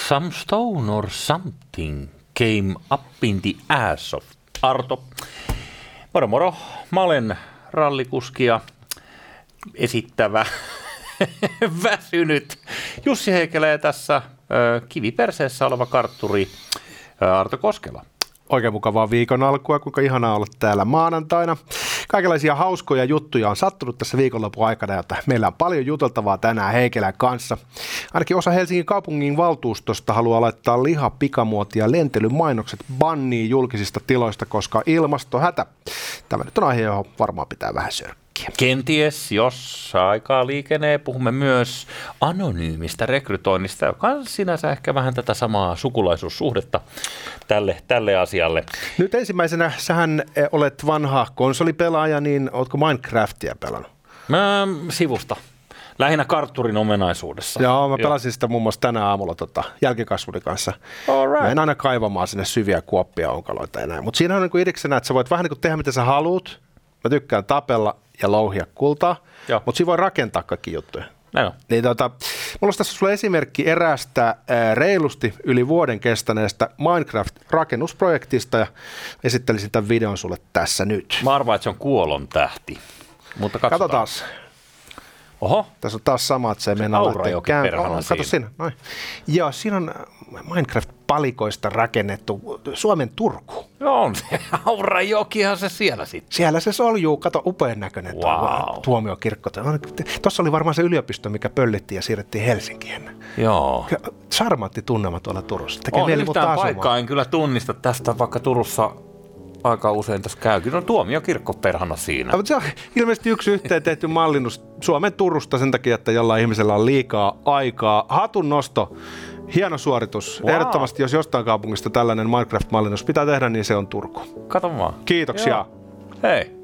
Some stone or something came up in the ass of Arto. Moro moro, mä olen rallikuski ja esittävä väsynyt Jussi Heikelä ja tässä kiviperseessä oleva kartturi Arto Koskela. Oikein mukavaa viikon alkua, kuinka ihanaa olla täällä maanantaina. Kaikenlaisia hauskoja juttuja on sattunut tässä viikonlopun aikana, jotta meillä on paljon juteltavaa tänään Heikelän kanssa. Ainakin osa Helsingin kaupungin valtuustosta haluaa laittaa liha, pikamuoti ja lentelymainokset banniin julkisista tiloista, koska ilmastohätä. Tämä nyt on aihe, johon varmaan pitää vähän sörkkiä. Kenties, jos aikaa liikenee, puhumme myös anonyymistä rekrytoinnista, joka on sinänsä ehkä vähän tätä samaa sukulaisuussuhdetta tälle asialle. Nyt ensimmäisenä, sähän olet vanha konsolipelaaja, niin ootko Minecraftia pelannut? Mä sivusta. Lähinnä kartturin omenaisuudessa. Joo, mä pelasin sitä muun muassa tänä aamulla jälkikasvuni kanssa. Mä en aina kaivamaan sinne syviä kuoppia onkaloita enää. Mutta siinä on niin idiksenä, että sä voit vähän niin kuin tehdä mitä sä haluut. Mä tykkään tapella ja louhia kultaa, mutta siinä voi rakentaa kaikki juttuja. No. Niin mulla olisi tässä sulle esimerkki eräästä reilusti yli vuoden kestäneestä Minecraft-rakennusprojektista ja esittelisin tämän videon sulle tässä nyt. Mä arvaan, että se on kuolon tähti, mutta katsotaan. Oho. Tässä on taas sama, että se ei mennä lähteä käymään. Kato siinä. Noin. Joo, siinä on Minecraft-palikoista rakennettu Suomen Turku. Joo, on se Aurajokihan se siellä sitten. Siellä se soljuu, kato upean näköinen tuomiokirkko. Tuossa oli varmaan se yliopisto, mikä pöllittiin ja siirrettiin Helsinkiin. Joo. Charmantti tunnelma tuolla Turussa. On yhtään paikkaa, en kyllä tunnista tästä, vaikka Turussa aika usein tässä käykin. No tuomiokirkko perhana siinä. Mutta se on ilmeisesti yksi yhteen tehty mallinnus Suomen Turusta sen takia, että jollain ihmisellä on liikaa aikaa. Hatun nosto, hieno suoritus. Wow. Ehdottomasti, jos jostain kaupungista tällainen Minecraft-mallinnus pitää tehdä, niin se on Turku. Kato vaan. Kiitoksia. Joo. Hei.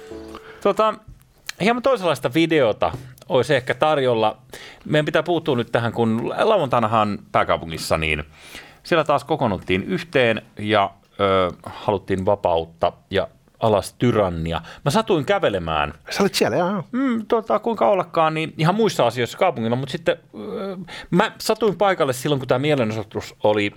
Hieman toisenlaista videota olisi ehkä tarjolla. Meidän pitää puuttua nyt tähän, kun lauantainahan pääkaupungissa, niin siellä taas kokoonnuttiin yhteen ja haluttiin vapautta ja alas tyrannia. Mä satuin kävelemään. Sä olit siellä, joo. Kuinka ollakaan, niin ihan muissa asioissa kaupungilla, mutta sitten mä satuin paikalle silloin, kun tämä mielenosoitus oli,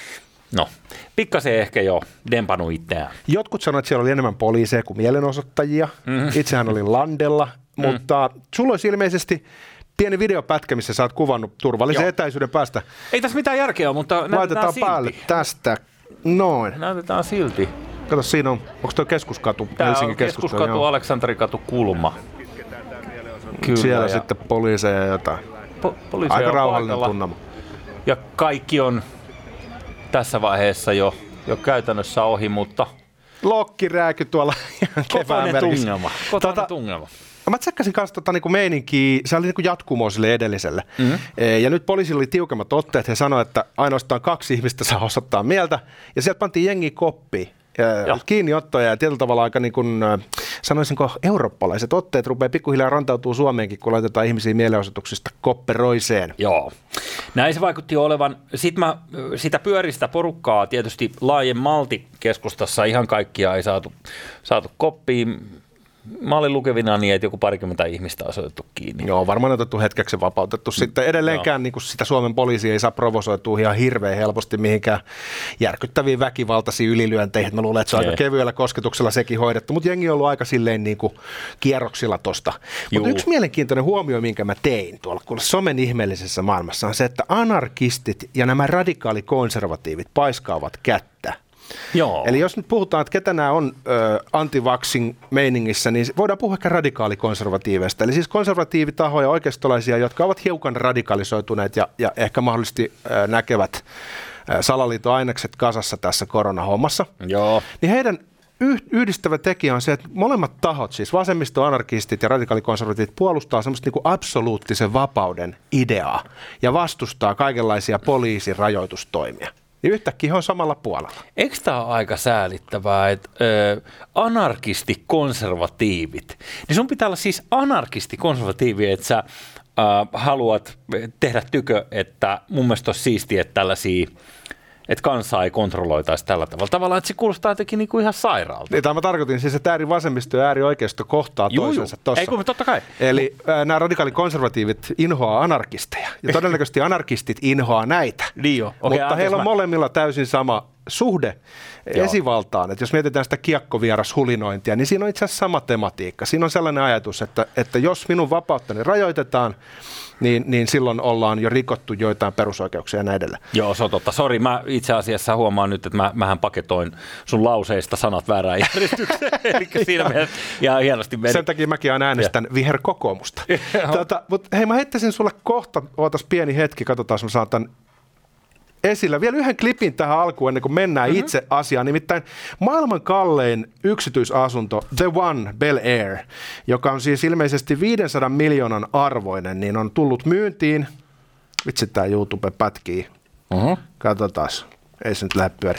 pikkasen ehkä jo dempannut itseään. Jotkut sanoivat, että siellä oli enemmän poliiseja kuin mielenosoittajia. Itsehän olin landella, mutta sulla olisi ilmeisesti pieni videopätkä, missä sä oot kuvannut turvallisen etäisyyden päästä. Ei tässä mitään järkeä ole, mutta laitetaan päälle tästä. Noin. Näytetään silti. Kato, siinä on. Onko tuo Keskuskatu? Tää Helsingin on Keskuskatu, Aleksanterikatu kulma. Kyllä, siellä sitten poliiseja ja jotain. Aika rauhallinen tunnelma. Ja kaikki on tässä vaiheessa jo käytännössä ohi, mutta lokkirääky tuolla kevään välissä. Kotoinen tunnelma. Mä tsekkasin kanssa niinku meininkiä, se oli niinku jatkumoa sille edelliselle. Ja nyt poliisilla oli tiukemmat otteet, he sanoivat, että ainoastaan 2 ihmistä saa osoittaa mieltä. Ja sieltä pantiin jengi koppiin. Kiinniottoja ja tietyllä tavalla aika niin kuin, sanoisinko, eurooppalaiset otteet rupeaa pikkuhiljaa rantautuu Suomeenkin, kun laitetaan ihmisiä mielenosoituksista kopperoiseen. Joo, näin se vaikutti olevan. Sitten sitä pyöristä porukkaa tietysti laajemmalti keskustassa ihan kaikkia ei saatu koppiin. Mä olin lukevina niin, että joku 20 ihmistä on otettu kiinni. Joo, varmaan otettu hetkeksi vapautettu. Sitten edelleenkään niin kuin sitä Suomen poliisia ei saa provosoitua ihan hirveän helposti mihinkään järkyttäviin väkivaltaisiin ylilyönteihin. Mä luulen, että se on aika kevyellä kosketuksella sekin hoidettu, mutta jengi on ollut aika silleen niin kuin kierroksilla tosta. Mutta yksi mielenkiintoinen huomio, minkä mä tein tuolla somen ihmeellisessä maailmassa on se, että anarkistit ja nämä radikaalikonservatiivit paiskaavat kättä. Joo. Eli jos nyt puhutaan, että ketä nämä on anti-vaxxing meiningissä, niin voidaan puhua ehkä radikaalikonservatiiveista. Eli siis konservatiivitahoja, oikeistolaisia, jotka ovat hiukan radikalisoituneet ja ehkä mahdollisesti näkevät salaliiton ainekset kasassa tässä koronahommassa. Joo. Niin heidän yhdistävä tekijä on se, että molemmat tahot, siis vasemmistoanarkistit ja radikaalikonservatiivit, puolustaa semmoista niin kuin absoluuttisen vapauden ideaa ja vastustaa kaikenlaisia poliisin rajoitustoimia. Niin yhtäkkiä he on samalla puolella. Eikö tämä ole aika säälittävää, että anarkistikonservatiivit, niin sun pitää olla siis anarkistikonservatiivi, että sä haluat tehdä tykö, että mun mielestä olisi siistiä, että tällaisia että kansaa ei kontrolloitaisi tällä tavalla. Tavallaan, että se kuulostaa jotenkin niin kuin ihan sairaalta. Niin, mä tarkoitin siis, että äärivasemmisto ja äärioikeisto kohtaa toisensa tuossa. Ei kun totta kai. Eli nämä radikaalikonservatiivit inhoaa anarkisteja. Ja todennäköisesti anarkistit inhoaa näitä. Niin mutta heillä on molemmilla täysin sama suhde esivaltaan. Että jos mietitään sitä kiekkovierashulinointia, niin siinä on itse asiassa sama tematiikka. Siinä on sellainen ajatus, että jos minun vapauttani rajoitetaan, niin silloin ollaan jo rikottu joitain perusoikeuksia ja näin edelleen. Joo, se on totta. Sori, mä itse asiassa huomaan nyt, että mähän paketoin sun lauseista sanat väärään järjestykseen. Eli siinä mielessä ihan hienosti meni. Sen takia mäkin aina äänestän viherkokoomusta. Mutta hei, mä heittäisin sulle kohta, ootas pieni hetki, katsotaan, jos mä saan tämän esillä. Vielä yhden klipin tähän alkuun ennen kuin mennään itse asiaan. Nimittäin maailman kallein yksityisasunto The One Bel Air, joka on siis ilmeisesti 500 miljoonan arvoinen, niin on tullut myyntiin. Vitsi, tää YouTube pätkii. Katsotaan. Ei se nyt lähde pyöri.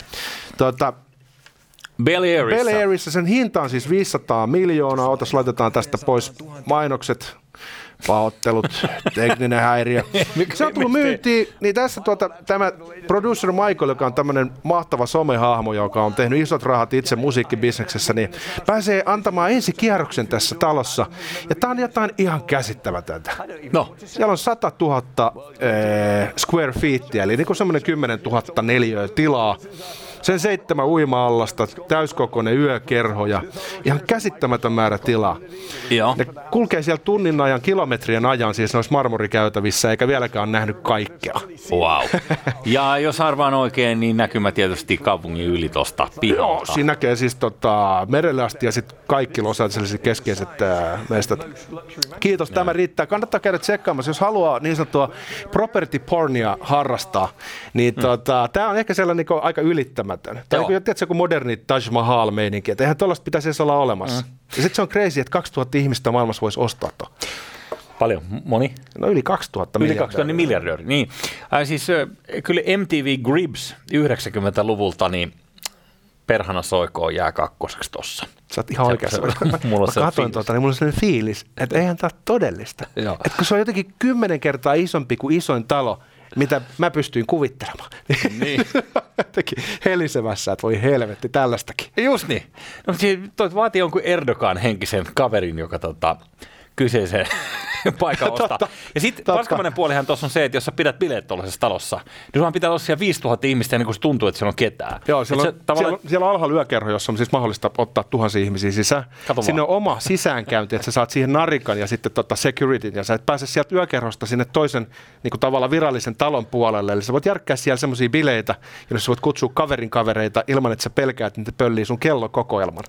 Bel Airissa sen hinta on siis 500 miljoonaa. Otas, laitetaan tästä pois mainokset. Pahoittelut, tekninen häiriö. Se on tullut myyntiin, niin tässä tämä producer Michael, joka on tämmöinen mahtava somehahmo, joka on tehnyt isot rahat itse musiikkibisneksessä, niin pääsee antamaan ensikierroksen tässä talossa. Ja tää on jotain ihan käsittämätöntä. No. Siellä on 100 000 square feetia, eli niin kuin semmoinen 10 000 neliöä tilaa. Sen 7 uima-allasta, täyskokoinen yökerho ja ihan käsittämätön määrä tilaa. Joo. Ne kulkee siellä tunnin ajan, kilometrien ajan siis noissa marmorikäytävissä, eikä vieläkään ole nähnyt kaikkea. Wow. Ja jos arvaan oikein, niin näkymä tietysti kaupungin yli tuosta pihalta. Joo, siinä näkee siis merelle asti ja sitten kaikki Los Angelesin keskeiset mestat. Kiitos, tämä riittää. Kannattaa käydä tsekkaamassa, jos haluaa niin sanottua property pornia harrastaa, niin tämä on ehkä sellainen niin aika ylittämätön. Tai tiedätkö, joku moderni Taj Mahal-meininki, että eihän tuollaista pitäisi edes olla olemassa. Ja sitten se on crazy, että 2000 ihmistä maailmassa voisi ostaa tuon. Paljon? Moni? No yli 2000 miljardia. Yli 2000 miljardööri, niin. Siis kyllä MTV Cribs 90-luvulta, niin perhana soikoon jää kakkoseksi tossa. Sä oot ihan oikeassa. Mä katsoin niin mulla on sellainen fiilis, että eihän tää ole todellista. Että kun se on jotenkin 10 kertaa isompi kuin isoin talo, mitä mä pystyin kuvittelemaan. Niin. Helisemässä, että voi helvetti, tällaistakin. Just niin. No, toi vaatii jonkun Erdogan henkisen kaverin, joka kyseisen paikan ostaa. Ja sitten paskamainen puolihan tuossa on se, että jos sä pidät bileet tuollaisessa talossa, niin sulla pitää olla siellä 5000 ihmistä, niin kun se tuntuu, että siellä on ketään. Joo, siellä on alhaalla yökerho, jossa on siis mahdollista ottaa 1000 ihmisiä sisään. Sinne on oma sisäänkäynti, että sä saat siihen narikan ja sitten securityn, ja sä et pääse sieltä yökerhosta sinne toisen niin kuin tavallaan virallisen talon puolelle. Eli sä voit järkkää siellä semmoisia bileitä, joissa sä voit kutsua kaverin kavereita ilman, että sä pelkäät, että ne pöllii sun kellokokoelman.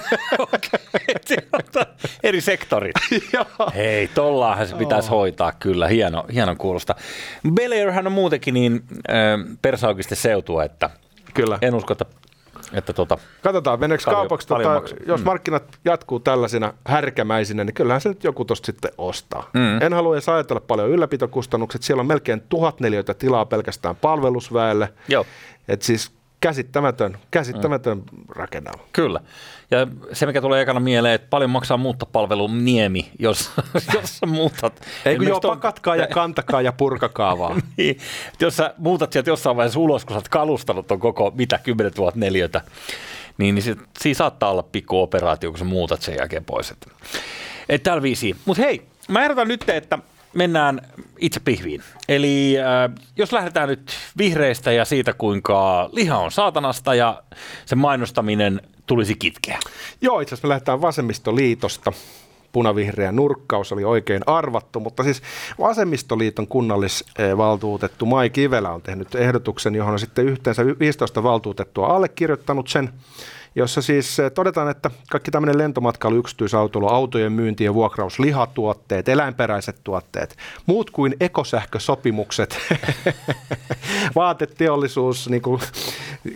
Eri sektorit. Hei, tollaanhan se pitäisi hoitaa kyllä. Hieno kuulosta. Bel Airhän on muutenkin niin persaukisten seutua, että kyllä. En usko, että katsotaan, meneekö kaupaksi, jos markkinat jatkuu tällaisina härkämäisinä, niin kyllähän se nyt joku tosta sitten ostaa. En halua edes ajatella paljon ylläpitokustannukset. Siellä on melkein 1000 neliöitä tilaa pelkästään palvelusväelle. Joo. Et siis käsittämätön rakennelma. Kyllä. Ja se, mikä tulee ekana mieleen, että paljon maksaa muuttopalvelun Niemi, jos muutat. Eikö joo, pakatkaa ja kantakaa ja purkakaa vaan. Niin, jos sä muutat sieltä jossain vaiheessa ulos, kun sä oot kalustanut on koko 10 000 neliötä, niin siinä saattaa olla pikku operaatio, kun sä muutat sen jälkeen pois. Tällä viisiin. Mutta hei, mä ehdotan nyt, että mennään itse pihviin. Eli jos lähdetään nyt vihreistä ja siitä, kuinka liha on saatanasta ja sen mainostaminen tulisi kitkeä. Joo, itse asiassa me lähdetään Vasemmistoliitosta. Punavihreä nurkkaus oli oikein arvattu, mutta siis Vasemmistoliiton kunnallisvaltuutettu Mai Kivelä on tehnyt ehdotuksen, johon on sitten yhteensä 15 valtuutettua allekirjoittanut sen, jossa siis todetaan, että kaikki tämmöinen lentomatkailu, yksityisautoilu, autojen myynti ja vuokraus, lihatuotteet, eläinperäiset tuotteet, muut kuin ekosähkösopimukset, vaateteollisuus, niin kuin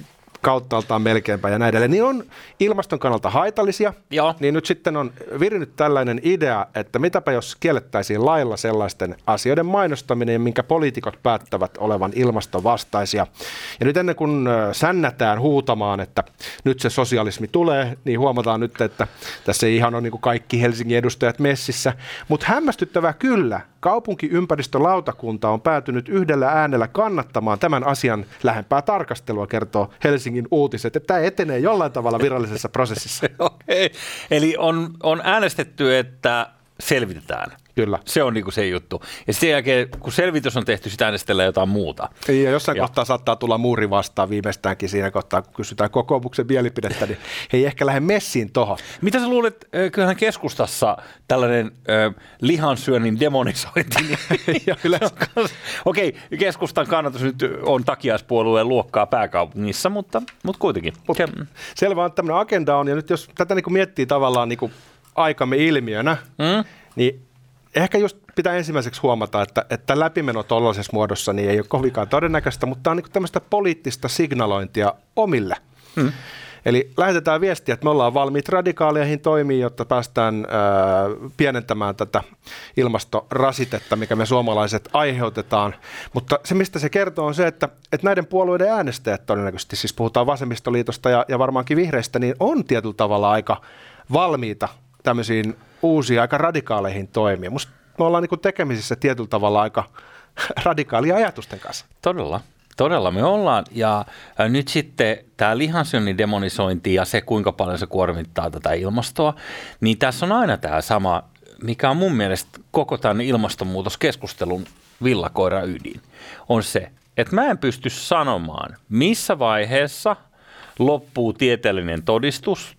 kauttaaltaan melkeinpä ja näin edelleen, niin on ilmaston kannalta haitallisia, niin nyt sitten on virinnyt tällainen idea, että mitäpä jos kiellettäisiin lailla sellaisten asioiden mainostaminen, minkä poliitikot päättävät olevan ilmastovastaisia. Ja nyt ennen kuin sännätään huutamaan, että nyt se sosialismi tulee, niin huomataan nyt, että tässä ei ihan ole niin kuin kaikki Helsingin edustajat messissä, mutta hämmästyttävää kyllä, kaupunkiympäristölautakunta on päätynyt yhdellä äänellä kannattamaan tämän asian lähempää tarkastelua, kertoo Helsingin Uutiset, että tämä etenee jollain tavalla virallisessa prosessissa. Okei. Eli on äänestetty, että selvitetään. Kyllä. Se on niinku se juttu. Ja sen jälkeen, kun selvitys on tehty, sitä äänestellään jotain muuta. Ja jossain kohtaa saattaa tulla muuri vastaan viimeistäänkin siinä kohtaa, kun kysytään kokoomuksen mielipidettä, niin he ei ehkä lähde messiin tohon. Mitä sä luulet, kyllähän keskustassa tällainen lihansyönnin demonisointi? Okei, keskustan kannatus nyt on takiaispuolueen luokkaa pääkaupungissa, mutta kuitenkin. Selvä on, että tämmöinen agenda on, ja nyt jos tätä niin miettii tavallaan niin aikamme ilmiönä, niin ehkä just pitää ensimmäiseksi huomata, että läpimeno tuollaisessa muodossa niin ei ole kovinkaan todennäköistä, mutta tämä on niin tämmöistä poliittista signalointia omille. Eli lähetetään viestiä, että me ollaan valmiit radikaaleihin toimiin, jotta päästään pienentämään tätä ilmastorasitetta, mikä me suomalaiset aiheutetaan. Mutta se, mistä se kertoo, on se, että näiden puolueiden äänestäjät todennäköisesti, siis puhutaan vasemmistoliitosta ja varmaankin vihreistä, niin on tietyllä tavalla aika valmiita tämmöisiin uusiin, aika radikaaleihin toimia. Musta me ollaan niin tekemisissä tietyllä tavalla aika radikaalia ajatusten kanssa. Todella me ollaan. Ja nyt sitten tämä lihansyönnin demonisointi ja se, kuinka paljon se kuormittaa tätä ilmastoa, niin tässä on aina tämä sama, mikä on mun mielestä koko tämän ilmastonmuutoskeskustelun villakoira ydin, on se, että mä en pysty sanomaan, missä vaiheessa loppuu tieteellinen todistus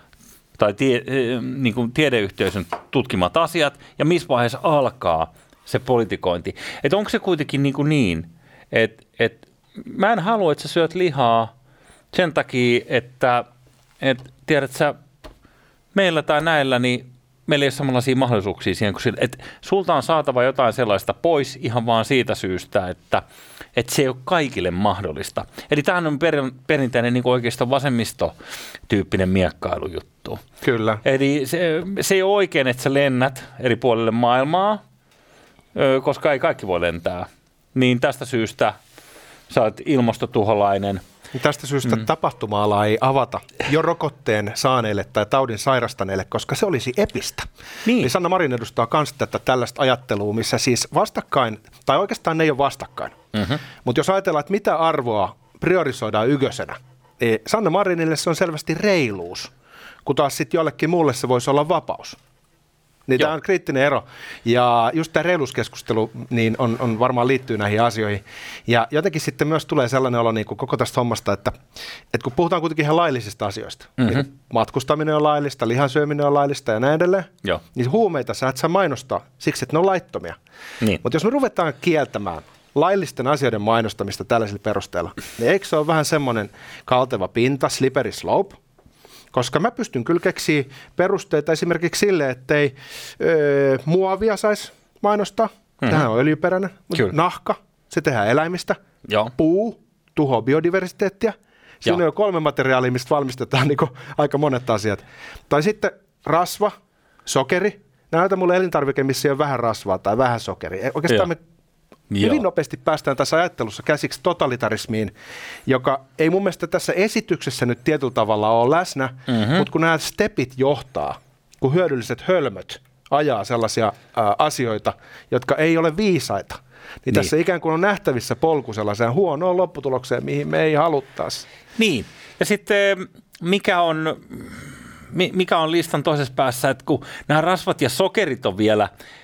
tai niin kuin tiedeyhteisön tutkimat asiat, ja missä vaiheessa alkaa se politikointi. Että onko se kuitenkin niin, että mä en halua, että sä syöt lihaa sen takia, että tiedät sä, meillä tai näillä, niin meillä ei ole samanlaisia mahdollisuuksia siihen, että sulta on saatava jotain sellaista pois ihan vaan siitä syystä, että se ei ole kaikille mahdollista. Eli tämähän on perinteinen niin oikeastaan vasemmistotyyppinen miekkailujuttu. Kyllä. Eli se ei ole oikein, että sä lennät eri puolille maailmaa, koska ei kaikki voi lentää. Niin tästä syystä sä oot ilmastotuholainen. Tästä syystä tapahtuma-alaa ei avata jo rokotteen saaneille tai taudin sairastaneille, koska se olisi epistä. Niin. Eli Sanna Marin edustaa myös tällaista ajattelua, missä siis vastakkain, tai oikeastaan ne ei ole vastakkain. Mutta jos ajatellaan, että mitä arvoa priorisoidaan ykkösenä, niin Sanna Marinille se on selvästi reiluus, kun taas sitten jollekin muulle se voisi olla vapaus. Niin tämä on kriittinen ero. Ja just tämä reiluuskeskustelu niin on varmaan liittyy näihin asioihin. Ja jotenkin sitten myös tulee sellainen olo niin kuin koko tästä hommasta, että kun puhutaan kuitenkin ihan laillisista asioista, niin matkustaminen on laillista, lihansyöminen on laillista ja näin edelleen, niin huumeita sä et saa mainostaa siksi, että ne on laittomia. Niin. Mutta jos me ruvetaan kieltämään laillisten asioiden mainostamista tällaisilla perusteella, niin eikö se ole vähän semmoinen kalteva pinta, slippery slope? Koska mä pystyn kyllä keksiä perusteita esimerkiksi sille, ettei muovia saisi mainostaa. Tämähän on öljyperäinen. Nahka, se tehdään eläimistä. Puu, tuhoaa biodiversiteettiä. Siinä on jo 3 materiaalia, mistä valmistetaan niin aika monet asiat. Tai sitten rasva, sokeri. Näytä mulle elintarvike, missä ei ole vähän rasvaa tai vähän sokeria. Oikeastaan me hyvin nopeasti päästään tässä ajattelussa käsiksi totalitarismiin, joka ei mun mielestä tässä esityksessä nyt tietyllä tavalla ole läsnä, mutta kun nämä stepit johtaa, kun hyödylliset hölmöt ajaa sellaisia asioita, jotka ei ole viisaita, niin tässä ikään kuin on nähtävissä polku sellaiseen huonoon lopputulokseen, mihin me ei haluttaisi. Niin, ja sitten mikä on listan toisessa päässä, että kun nämä rasvat ja sokerit on vielä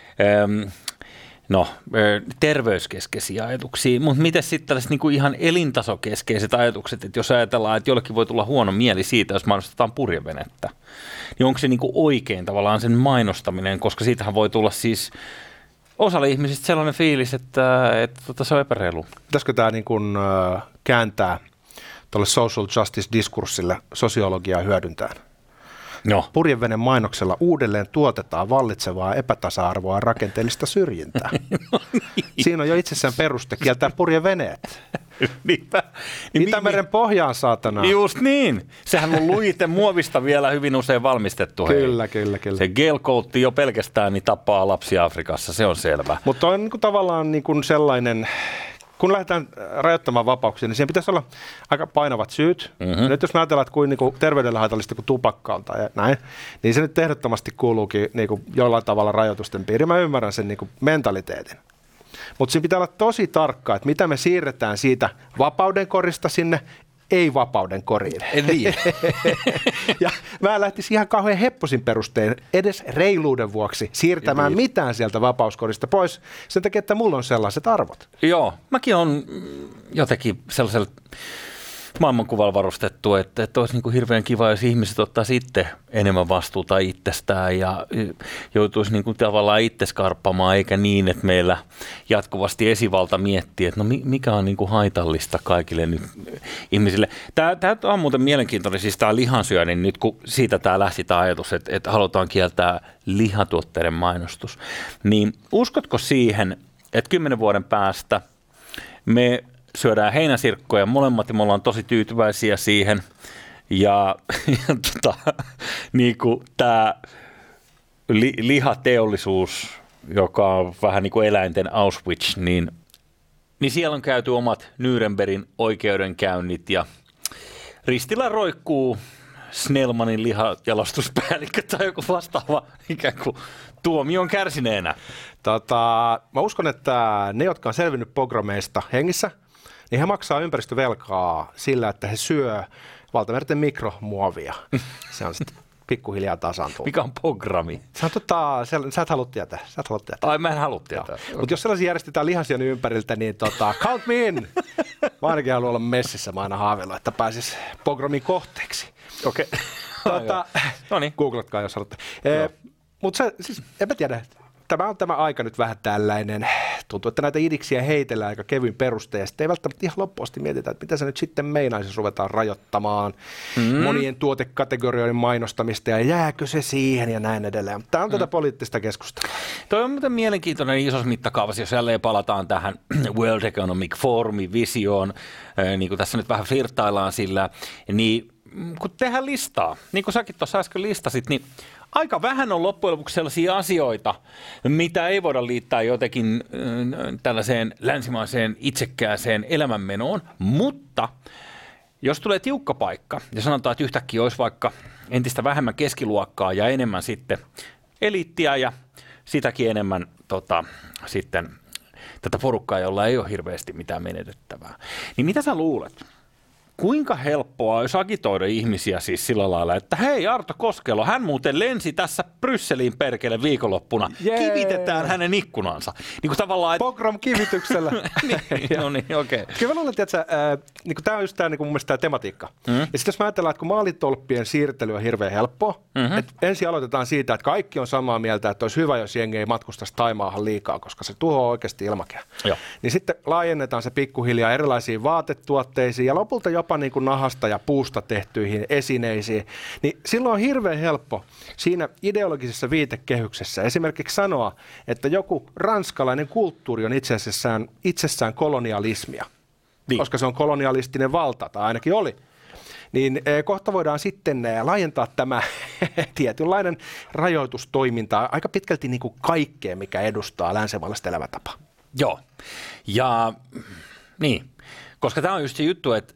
terveyskeskeisiä ajatuksia, mutta miten sitten tällaiset niin kuin ihan elintasokeskeiset ajatukset, että jos ajatellaan, että jollekin voi tulla huono mieli siitä, jos mainostetaan purjevenettä, niin onko se niin kuin oikein tavallaan sen mainostaminen, koska siitähän voi tulla siis osalle ihmisistä sellainen fiilis, että se on epäreilu. Pitäisikö tämä niin kuin kääntää tuolle social justice-diskurssille sosiologiaa hyödyntäen? Purjeveden mainoksella uudelleen tuotetaan vallitsevaa epätasa-arvoa ja rakenteellista syrjintää. Siinä on jo itsessään peruste kieltää purjeveneet. Niinpä. Itämeren pohjaan, saatana. Just niin. Sehän on lujite muovista vielä hyvin usein valmistettu. Kyllä. Se gel-coatti jo pelkästään niin tappaa lapsia Afrikassa, se on selvä. Mutta on niin tavallaan niin sellainen, kun lähdetään rajoittamaan vapauksia, niin siihen pitäisi olla aika painavat syyt. Mm-hmm. Nyt jos me ajatellaan, että kuin terveydelle haitallista kuin tupakkalta ja näin, niin se nyt ehdottomasti kuuluukin niin jollain tavalla rajoitusten piiriin. Mä ymmärrän sen niin mentaliteetin. Mutta siinä pitää olla tosi tarkkaa, että mitä me siirretään siitä vapauden korista sinne ei-vapauden koriin. Niin. Ja mä lähtisin ihan kauhean hepposin perustein edes reiluuden vuoksi siirtämään mitään sieltä vapauskorista pois sen takia, että mulla on sellaiset arvot. Joo, mäkin on jotenkin sellaisella maailmankuvalla varustettu, että olisi niin kuin hirveän kiva, jos ihmiset ottaisi itse enemmän vastuuta itsestään ja joutuisi niin kuin tavallaan itse skarppamaan, eikä niin, että meillä jatkuvasti esivalta miettii, että no mikä on niin kuin haitallista kaikille nyt ihmisille. Tämä on muuten mielenkiintoinen, siis tämä lihansyönnin, nyt kun siitä tämä lähti tämä ajatus, että halutaan kieltää lihatuotteiden mainostus, niin uskotko siihen, että 10 vuoden päästä me syödään heinäsirkkoja molemmat ja me ollaan tosi tyytyväisiä siihen. Ja niin kuin tämä lihateollisuus, joka on vähän niin kuin eläinten Auschwitz, niin siellä on käyty omat Nürnbergin oikeudenkäynnit ja ristillä roikkuu Snellmanin lihajalostuspäällikkö tai joku vastaava ikään kuin tuomion kärsineenä. Mä uskon, että ne, jotka on selvinnyt pogromeista hengissä, niin he maksaa ympäristövelkaa sillä, että he syö valtamerten mikromuovia. Se on sitten pikkuhiljaa tasaantuu. Mikä on pogrammi? Se on, sä et halua tietää. Ai, mä en halua tietää. Mutta jos sellaisia järjestetään lihansyönnin ympäriltä, niin count me in. Mä ainakin haluan olla messissä, mä aina haaveillut, että pääsis pogromin kohteeksi. Okei. No niin. Googlatkaa, jos haluatte. Mutta siis, en mä tiedä. Tämä aika nyt vähän tällainen. Tuntuu, että näitä idiksiä heitellään aika kevyin perustein, ja sitten ei välttämättä ihan loppuun asti mietitä, että mitä se nyt sitten meinaisi, jos ruvetaan rajoittamaan monien tuotekategorioiden mainostamista, ja jääkö se siihen, ja näin edelleen. Tämä on tätä poliittista keskustelua. Toi on muuten mielenkiintoinen isossa mittakaavassa, jos jälleen palataan tähän World Economic Forumin visioon, niin kuin tässä nyt vähän flirtaillaan sillä, niin kun tehdään listaa, niin kuin säkin tuossa äsken listasit, niin aika vähän on loppujen lopuksi sellaisia asioita, mitä ei voida liittää jotenkin tällaiseen länsimaiseen itsekkääseen elämänmenoon, mutta jos tulee tiukka paikka ja sanotaan, että yhtäkkiä olisi vaikka entistä vähemmän keskiluokkaa ja enemmän sitten eliittiä ja sitäkin enemmän sitten tätä porukkaa, jolla ei ole hirveästi mitään menetettävää, niin mitä sä luulet? Kuinka helppoa olisi agitoida ihmisiä siis sillä lailla, että hei Arto Koskelo, hän muuten lensi tässä Brysseliin perkele viikonloppuna. Kivitetään hänen ikkunansa. Niin kuin tavallaan, Pogrom-kivityksellä. No niin, okei. Okay. Kyllä mä luulen, että tämä on just tämä mun mielestä tämä tematiikka. Ja sitten jos mä ajatellaan, että kun maalitolppien siirtely on hirveän helppoa, että ensin aloitetaan siitä, että kaikki on samaa mieltä, että olisi hyvä, jos jengi ei matkustaisi Taimaahan liikaa, koska se tuhoaa oikeasti ilmakehää. Niin sitten laajennetaan se pikkuhiljaa erilaisiin vaatetuotteisiin ja lopulta jopa niin kuin nahasta ja puusta tehtyihin esineisiin, niin silloin on hirveän helppo siinä ideologisessa viitekehyksessä esimerkiksi sanoa, että joku ranskalainen kulttuuri on itsessään kolonialismia, koska se on kolonialistinen valta, tai ainakin oli. Niin kohta voidaan sitten laajentaa tämä tietynlainen rajoitustoiminta aika pitkälti niin kuin kaikkeen, mikä edustaa länsimaalaista elämäntapaa. Joo, ja niin, koska tämä on just se juttu, että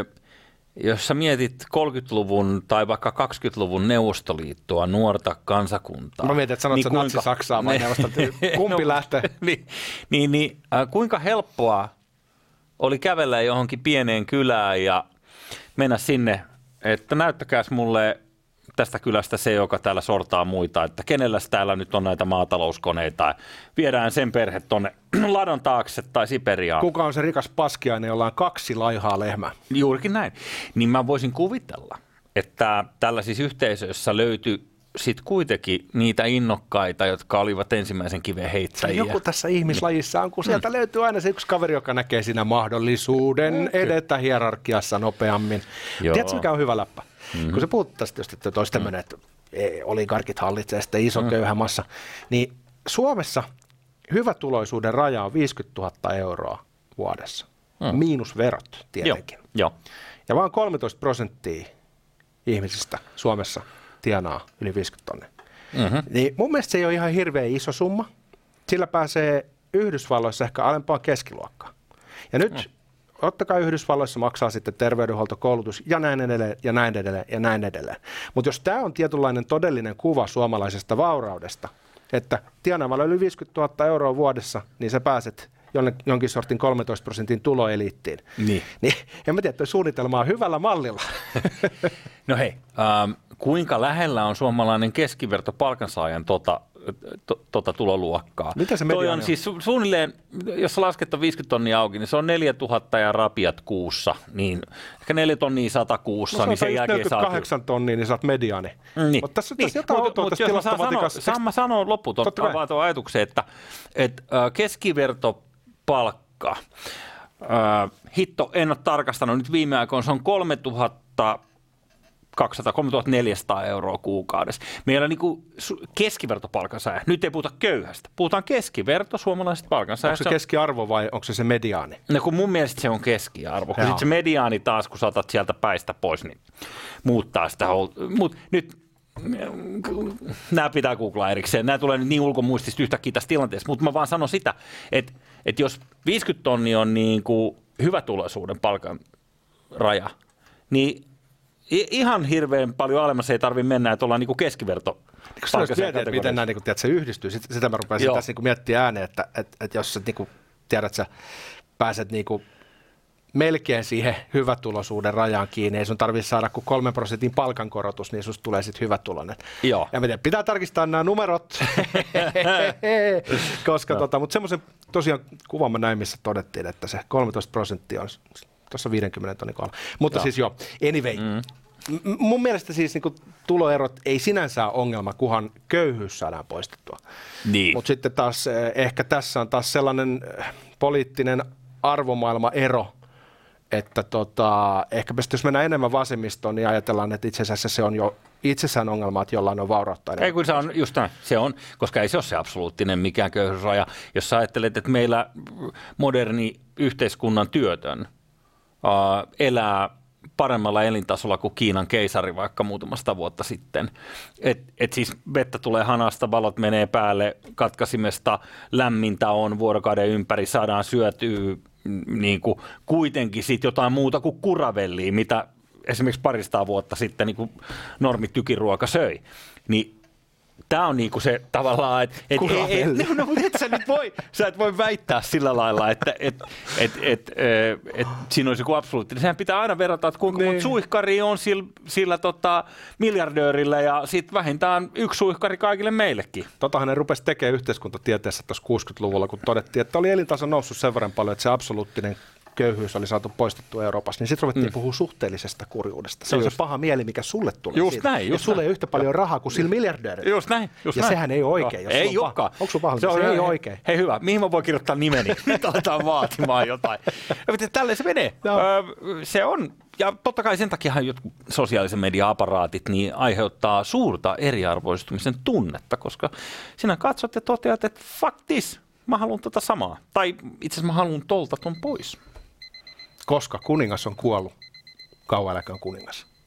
jos sä mietit 30-luvun tai vaikka 20-luvun Neuvostoliittoa, nuorta kansakuntaa. Mä mietin, että sanot niin natsi-Saksaa vai Neuvostoliittoa. Kumpi lähtee? Kuinka helppoa oli kävellä johonkin pieneen kylään ja mennä sinne, että näyttäkääs mulle tästä kylästä se, joka täällä sortaa muita, että kenelläs täällä nyt on näitä maatalouskoneita. Viedään sen perhe tonne ladon taakse tai Siperiaan. Kuka on se rikas paskiainen, jolla on 2 laihaa lehmää? Juurikin näin. Niin mä voisin kuvitella, että tällaisissa yhteisöissä löytyi sitten kuitenkin niitä innokkaita, jotka olivat ensimmäisen kiven heittäjiä. Joku tässä ihmislajissa on, kun sieltä löytyy aina se yksi kaveri, joka näkee siinä mahdollisuuden edetä hierarkiassa nopeammin. Tiedätkö, mikä on hyvä läppä? Kun sä puhut tästä, että olisi tämmöinen, että oligarkit hallitsee sitten iso köyhä massa, niin Suomessa hyvätuloisuuden raja on 50 000 euroa vuodessa. miinus verot tietenkin. Joo. Ja vaan 13% ihmisistä Suomessa tienaa yli 50 tonnia. Niin mun mielestä se ei ole ihan hirveän iso summa. Sillä pääsee Yhdysvalloissa ehkä alempaa keskiluokkaa. Ja nyt ottakaa Yhdysvalloissa maksaa sitten terveydenhuolto, koulutus ja näin edelleen, ja näin edelleen, ja näin edelleen. Mutta jos tämä on tietynlainen todellinen kuva suomalaisesta vauraudesta, että tienaamalla yli 50 000 euroa vuodessa, niin sä pääset jonkin sortin 13% tuloeliittiin. Niin en mä tiedä, että suunnitelma on hyvällä mallilla. No hei, kuinka lähellä on suomalainen keskiverto palkansaajan tuloluokkaa? Mitä se mediaani on? Siis suunnilleen, jos lasket on 50 tonnia auki, niin se on 4 000 ja rapiat kuussa, niin ehkä 4 tonnia 100 kuussa, niin sen jälkeen 48 tonnia, niin sä oot mediaani. Niin. Mutta tässä jotain outoa tässä tilastomatikassa. Mä sanon loppuun tuon ajatuksen, että keskivertopalkka, hitto, en ole tarkastanut, nyt viime aikoina se on 3,400 euroa kuukaudessa. Meillä on niin keskivertopalkansaaja. Nyt ei puhuta köyhästä. Puhutaan keskiverto suomalaisesta palkansaajasta. Onko se keskiarvo vai onko se mediaani? No kun mun mielestä se on keskiarvo. Kun sitten se mediaani taas, kun saatat sieltä päistä pois, niin muuttaa sitä. Mutta nyt nämä pitää googlaa erikseen. Nämä tulee nyt niin ulkomuistista yhtäkkiä tässä tilanteessa. Mutta mä vaan sanon sitä, että jos 50 tonnia on niin kuin hyvätuloisuuden palkan raja, niin ihan hirveän paljon alemmas ei tarvitse mennä, että ollaan niin kuin keskiverto. Jos mietit, miten nämä niin se yhdistyy, sitä mä rupesin tässä niin miettimään ääneen, että jos sä niin tiedät, että sä pääset niin melkein siihen hyvätuloisuuden rajaan kiinni, ei sun tarvitse saada kuin 3% palkankorotus, niin susta tulee sitten hyvätuloinen. Joo. Ja miten pitää tarkistaa nämä numerot, koska mutta semmoisen tosiaan kuvan mä näin, missä todettiin, että se 13% on tuossa 50 tonnin kohdalla. Mutta siis anyway. Mun mielestä siis niin tuloerot ei sinänsä ole ongelma, kunhan köyhyys saadaan poistettua. Niin. Mutta sitten taas ehkä tässä on taas sellainen poliittinen arvomaailmaero, että ehkä jos mennään enemmän vasemmistoon, niin ajatellaan, että itse asiassa se on jo itsessään ongelma, että jollain on vaurautta. Ei kun se on just näin, se on, koska ei se ole se absoluuttinen mikään köyhyysraja. Jos sä ajattelet, että meillä moderni yhteiskunnan työtön elää paremmalla elintasolla kuin Kiinan keisari vaikka muutamasta vuotta sitten. Et siis vettä tulee hanasta, valot menee päälle, katkaisimesta lämmintä on vuorokauden ympäri, saadaan syötyä niin kuin kuitenkin sit jotain muuta kuin kuravellia, mitä esimerkiksi 200 vuotta sitten niin kuin normitykiruoka söi. Niin tämä on niinku se tavallaan, että sä et voi väittää sillä lailla, että siinä olisi joku absoluuttinen. Sehän pitää aina verrata, että kuinka monta suihkari on sillä miljardöörillä ja sitten vähintään yksi suihkari kaikille meillekin. Totahan ne rupesi tekemään yhteiskuntatieteessä tuossa 60-luvulla, kun todettiin, että oli elintaso noussut sen verran paljon, että se absoluuttinen köyhyys oli saatu poistettua Euroopassa, niin sitten ruvettiin puhua suhteellisesta kurjuudesta. Se on se paha mieli, mikä sulle tulee just siitä. Näin, jos sulle ei yhtä paljon rahaa kuin sillä miljardöörillä. Just näin. Ja sehän ei ole oikein. Jos ei olekaan. Onko sun paha? Se ei ole oikein. Hei hyvä, mihin mä voin kirjoittaa nimeni? Nyt aletaan vaatimaan jotain. Tälleen se menee. No. Se on, ja totta kai sen takiahan jotkut sosiaalisen media-aparaatit niin aiheuttaa suurta eriarvoistumisen tunnetta, koska sinä katsot ja toteat, että fuck this, mä haluan tota samaa. Tai itse asiassa mä haluan tolta ton pois. Koska kuningas on kuollut, kauan eläköön kuningas.